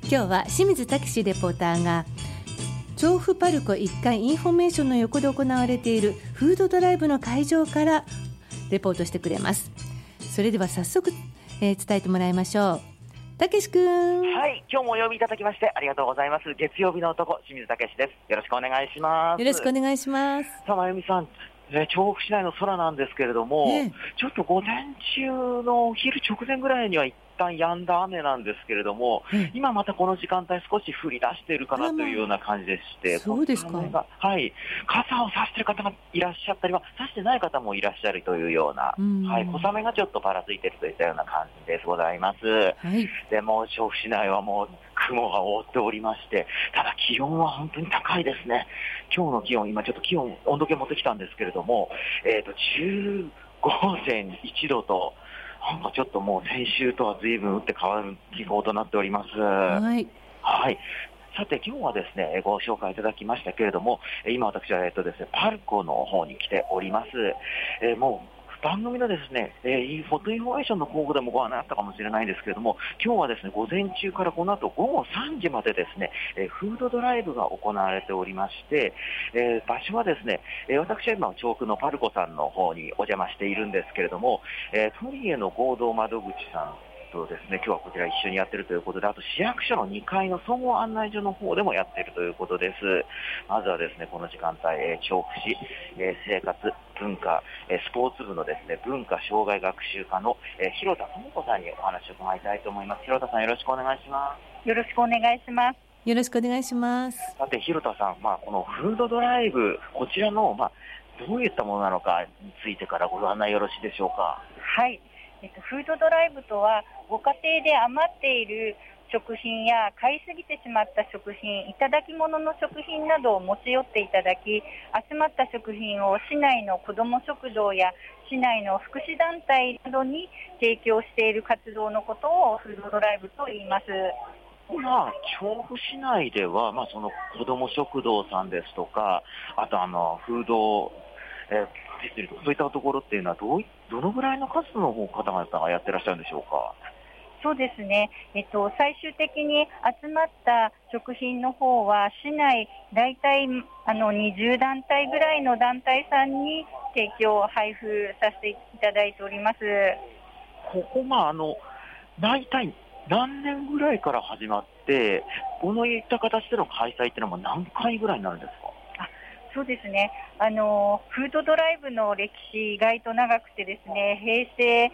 今日は清水武史レポーターが調布パルコ1階インフォメーションの横で行われているフードドライブの会場からレポートしてくれます。それでは早速、伝えてもらいましょう。たけしくん。 はい、今日もお呼びいただきましてありがとうございます。月曜日の男、清水武史です。よろしくお願いします。 よろしくお願いします。 さあ、まゆみさん、調布市内の空なんですけれども、ちょっと午前中のお昼直前ぐらいには一旦止んだ雨なんですけれども、今またこの時間帯少し降り出しているかなというような感じでして、 そうですか。 はい、傘を差している方がいらっしゃったりは、差してない方もいらっしゃるというような、はい、小雨がちょっとぱらついているといったような感じでございます。はい、でも調布市内はもう雲が覆っておりまして、ただ気温は本当に高いですね。今日の気温、今ちょっと温度計持ってきたんですけれども、15.1 度と、なんかちょっともう先週とは随分打って変わる気候となっております。はい。はい。さて今日はですね、ご紹介いただきましたけれども、今私はですね、パルコの方に来ております。もう番組のですね、フォトインフォメーションの候補でもご案内あったかもしれないんですけれども、今日はですね、午前中からこの後午後3時までですね、フードドライブが行われておりまして、場所はですね、私は今調布のパルコさんの方にお邪魔しているんですけれども、トリエの合同窓口さんとですね、今日はこちら一緒にやっているということで、あと市役所の2階の総合案内所の方でもやっているということです。まずはですね、この時間帯、調布市、生活文化、スポーツ部のですね、文化障害学習課の、広田智子さんにお話を伺いたいと思います。広田さん、よろしくお願いします。 よろしくお願いします。 よろしくお願いします。 さて、広田さん、このフードドライブ、こちらの、どういったものなのかについてからご案内よろしいでしょうか。 はい。フードドライブとは、ご家庭で余っている食品や買いすぎてしまった食品、いただき物の食品などを持ち寄っていただき、集まった食品を市内の子ども食堂や市内の福祉団体などに提供している活動のことをフードドライブと言います。 今、調布市内では、その子ども食堂さんですとか、あとフード、そういったところっていうのはどのぐらいの数の方々がやってらっしゃるんでしょうか。 そうですね、最終的に集まった食品の方は市内だいたい20団体ぐらいの団体さんに提供配布させていただいております。 ここだいたい何年ぐらいから始まって、このいった形での開催っていうのは何回ぐらいになるんですか。 そうですね、フードドライブの歴史意外と長くてですね、平成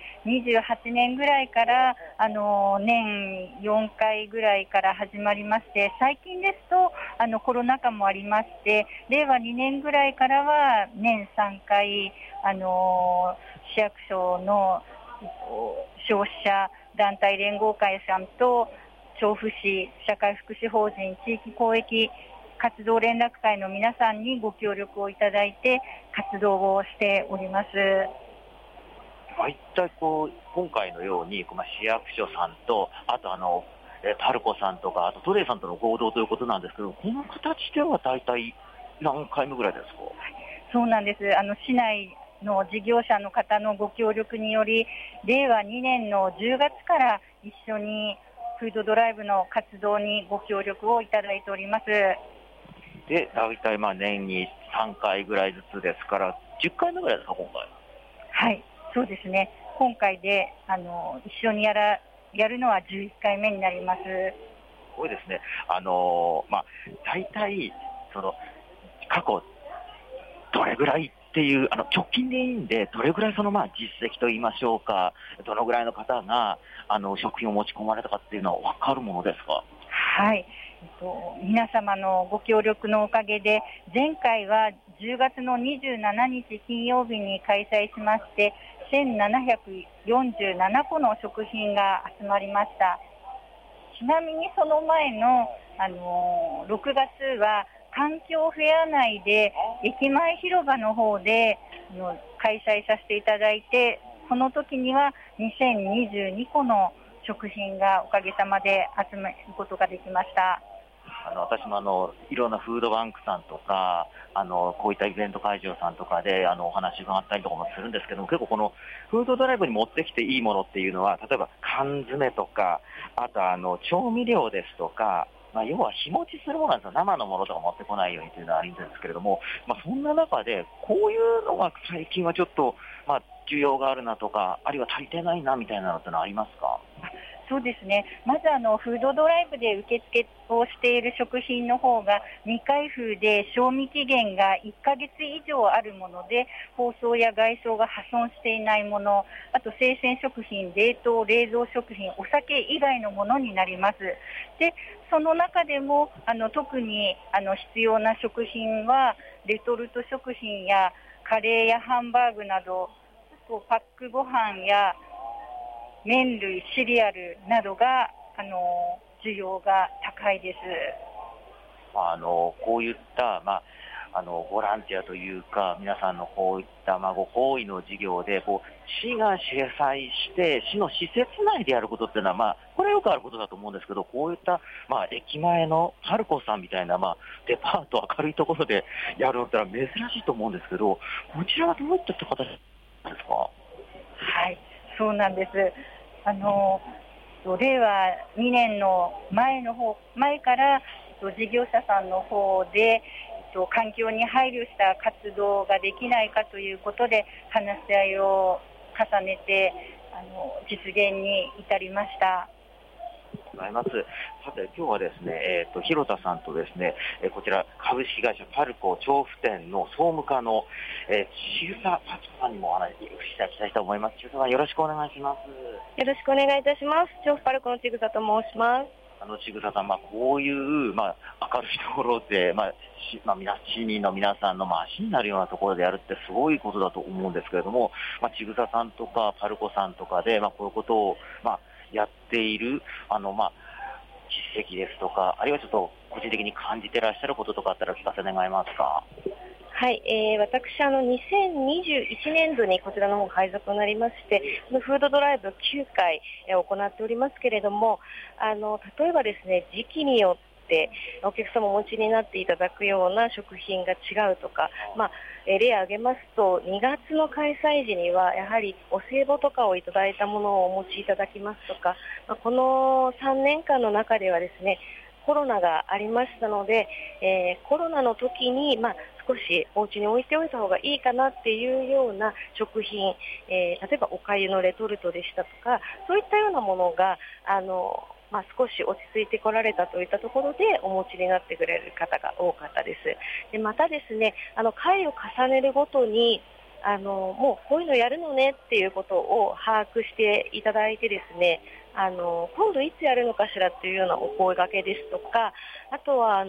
28年ぐらいから、年4回ぐらいから始まりまして、最近ですとコロナ禍もありまして、令和2年ぐらいからは年3回、市役所の消費者団体連合会さんと調布市社会福祉法人地域公益活動連絡会の皆さんにご協力をいただいて活動をしております。 一体今回のように、市役所さんと、あとパルコさんとか、あとトレイさんとの合同ということなんですけど、この形では大体何回目ぐらいですか。 そうなんです。市内の事業者の方のご協力により、令和2年の10月から一緒にフードドライブの活動にご協力をいただいております。 で、大体年に3回ぐらいずつですから、10回目ぐらいですか、今回。 はい、そうですね。今回で一緒にやるのは11回目になります。すごいですね。大体過去どれぐらいっていう直近でいいんで、どれぐらい実績といいましょうか、どのぐらいの方が食品を持ち込まれたかっていうのは分かるものですか。 はい、皆様のご協力のおかげで、前回は10月の27日金曜日に開催しまして、1747個の食品が集まりました。ちなみにその前の、6月は環境フェア内で駅前広場の方で開催させていただいて、その時には2022個の食品がおかげさまで集めることができました。 私もいろんなフードバンクさんとか、こういったイベント会場さんとかでお話伺ったりとかもするんですけども、結構このフードドライブに持ってきていいものっていうのは、例えば缶詰とか、あと調味料ですとか、要は日持ちするものなんですよ。生のものとか持ってこないようにというのはあるんですけれども、そんな中でこういうのが最近はちょっと、需要があるなとか、あるいは足りてないなみたいなのってのはありますか？ そうですね。まずフードドライブで受付をしている食品の方が未開封で賞味期限が1ヶ月以上あるもので、包装や外装が破損していないもの、あと生鮮食品、冷凍冷蔵食品、お酒以外のものになります。で、その中でも特に必要な食品はレトルト食品やカレーやハンバーグなど、パックご飯や麺類、シリアルなどが需要が高いです。 こういった、ボランティアというか、皆さんのこういったご好意の事業で市が主催して市の施設内でやることっていうのは、これはよくあることだと思うんですけど、こういった、駅前のパルコさんみたいな、デパート明るいところでやるのってのは珍しいと思うんですけど、こちらはどういった形ですか？ はい、そうなんです。令和2年の前から事業者さんの方で環境に配慮した活動ができないかということで話し合いを重ねて実現に至りました。 ございます。さて今日はですね、広田さんとですね、こちら株式会社パルコ調布店の総務課の、千草幸子さんにもお話をしていただきたいと思います。千草さん、よろしくお願いします。 よろしくお願いいたします。調布パルコの千草と申します。 千草さん、こういう、明るいところで、市民の皆さんの足になるようなところでやるってすごいことだと思うんですけれども、千草さんとかパルコさんとかで、こういうことを、やっている実績ですとか、あるいはちょっと個人的に感じていらっしゃることとかあったら聞かせ願いますか？ はい、私2021年度にこちらの方配属になりまして、フードドライブ9回、行っておりますけれども、例えばですね、時期によってお客様お持ちになっていただくような食品が違うとか、例を挙げますと2月の開催時にはやはりお歳暮とかをいただいたものをお持ちいただきますとか、この3年間の中ではですね、コロナがありましたので、コロナの時に少しお家に置いておいた方がいいかなっていうような食品、例えばお粥のレトルトでしたとか、そういったようなものが少し落ち着いてこられたといったところでお持ちになってくれる方が多かったです。でまたですね、回を重ねるごとにもうこういうのやるのねっていうことを把握していただいてですね、今度いつやるのかしらっていうようなお声掛けですとか、あとは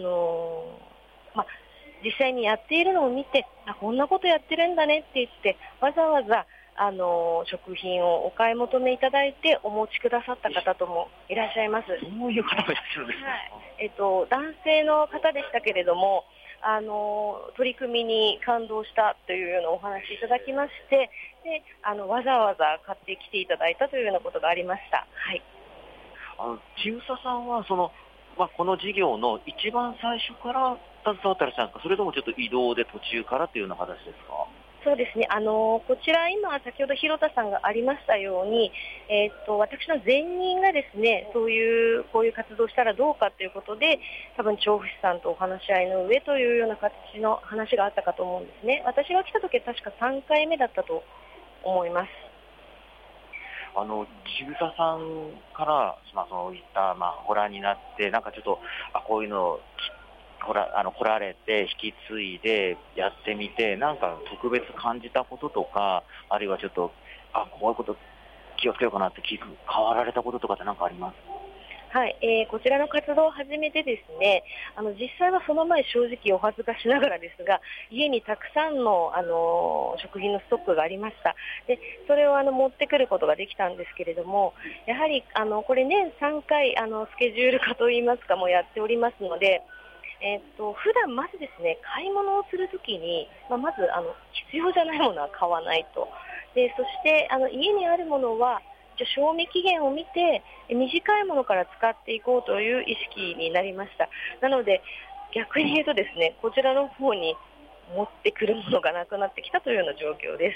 実際にやっているのを見て、こんなことやってるんだねって言ってわざわざ食品をお買い求めいただいてお持ちくださった方ともいらっしゃいます。 そういう方もいらっしゃるんですね。 はい、男性の方でしたけれども、取り組みに感動したというようなお話いただきまして、でわざわざ買ってきていただいたというようなことがありました。はい、 千草さんはこの事業の一番最初から携わってらっしゃるんですか、それともちょっと移動で途中からというような形ですか？ そうですね、こちら今先ほど広田さんがありましたように、私の前任がですね、こういう活動をしたらどうかということで、多分調布市さんとお話し合いの上というような形の話があったかと思うんですね。私が来た時は確か3回目だったと思います。 千草さんからそういったご覧になって、ちょっとこういうの来られて引き継いでやってみて、特別感じたこととか、あるいはちょっとこういうこと気をつけようかなって変わられたこととかってあります？ はい、こちらの活動を始めてですね、実際はその前正直お恥ずかしながらですが、家にたくさんの、食品のストックがありました。でそれを持ってくることができたんですけれども、やはりこれ年3回スケジュール化といいますかもやっておりますので、普段まずですね、買い物をするときに、まず必要じゃないものは買わないと。でそして家にあるものはじゃあ賞味期限を見て短いものから使っていこうという意識になりました。なので逆に言うとですね、こちらの方に持ってくるものがなくなってきたというような状況です。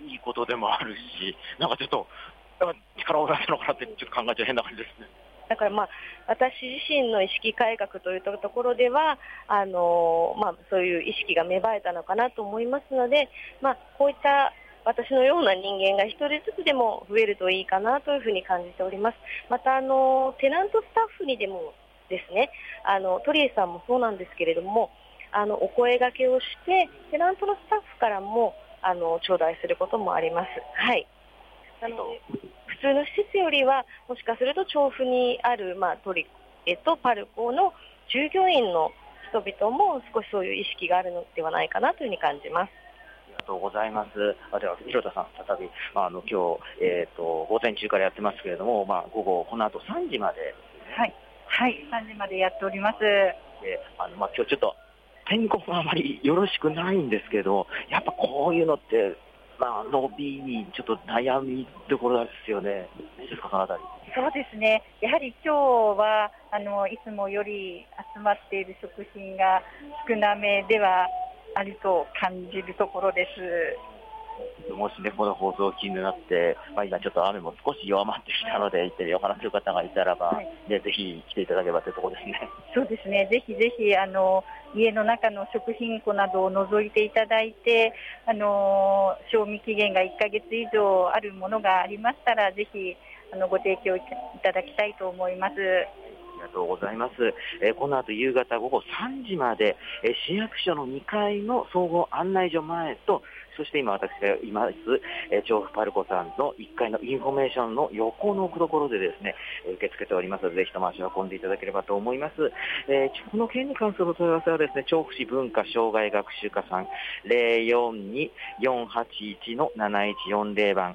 いいことでもあるし、なんかちょっと力を出すのかなってちょっと考えちゃ変な感じですね。 だから私自身の意識改革というところではそういう意識が芽生えたのかなと思いますので、こういった私のような人間が一人ずつでも増えるといいかなというふうに感じております。またテナントスタッフにでもですね、鳥居さんもそうなんですけれども、お声掛けをしてテナントのスタッフからも頂戴することもあります。はい。なので普通の施設よりはもしかすると調布にある、トリエとパルコの従業員の人々も少しそういう意識があるのではないかなというふうに感じます。 ありがとうございます。では広田さん、再び、今日、午前中からやってますけれども、午後この後3時まで、 はい3時までやっております。 今日ちょっと天候があまりよろしくないんですけど、やっぱこういうのって伸びにちょっと悩みどころですよね。いいですか、そのあたり。 そうですね、やはり今日はいつもより集まっている食品が少なめではあると感じるところです。 もしね、この放送気になって、今ちょっと雨も少し弱まってきたので、行ってお話する方がいたらば、ぜひ来ていただければというところですね。 そうですね、ぜひぜひ家の中の食品庫などを除いていただいて、賞味期限が1ヶ月以上あるものがありましたら、ぜひご提供いただきたいと思います。 ありがとうございます。この後夕方午後3時まで、市役所の2階の総合案内所前と、そして今私がいます、調布パルコさんの1階のインフォメーションの横のところでですね、受け付けておりますので、ぜひとも足を運んでいただければと思います。この件に関するお問い合わせはですね、調布市文化障害学習課さん 042-481-7140 番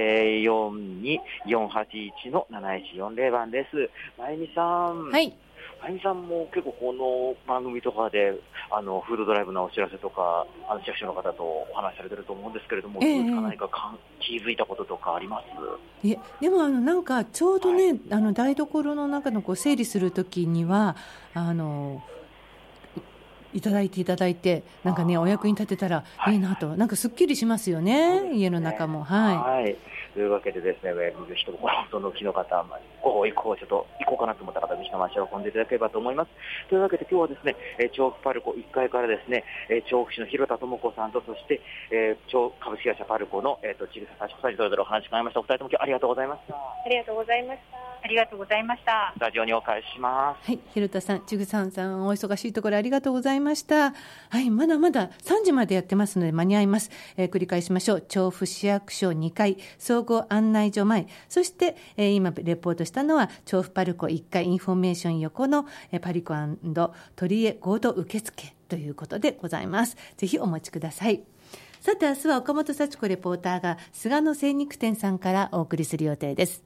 042-481-7140 番です。まゆみさん。 はい。 まゆみさんも結構この番組とかでフードドライブのお知らせとか市役所の方とお話しされてると思うんですけれども、何か気づいたこととかあります？ でもなんかちょうどね、台所の中の整理するときにはいただいてなんかね、お役に立てたらいいなと、なんかすっきりしますよね、家の中も。 というわけでですね、ぜひともその気の方、午後以降ちょっと行こうかなと思った方、ぜひとも足を運んでいただければと思います。というわけで今日はですね、調布パルコ1階からですね、調布市の広田智子さんと、そして株式会社パルコの千草幸子さんにそれぞれお話を伺いました。お二人とも今日ありがとうございました。 ありがとうございました。 ありがとうございました。 スタジオにお返しします。 はい、広田さん、千草さん、お忙しいところありがとうございました。はい、まだまだ3時までやってますので間に合います。繰り返しましょう。調布市役所2階総合案内所前、そして、今レポートしたのは調布パルコ1階インフォメーション横のパリコ&鳥居合同受付ということでございます。ぜひお持ちください。さて明日は岡本幸子レポーターが菅野精肉店さんからお送りする予定です。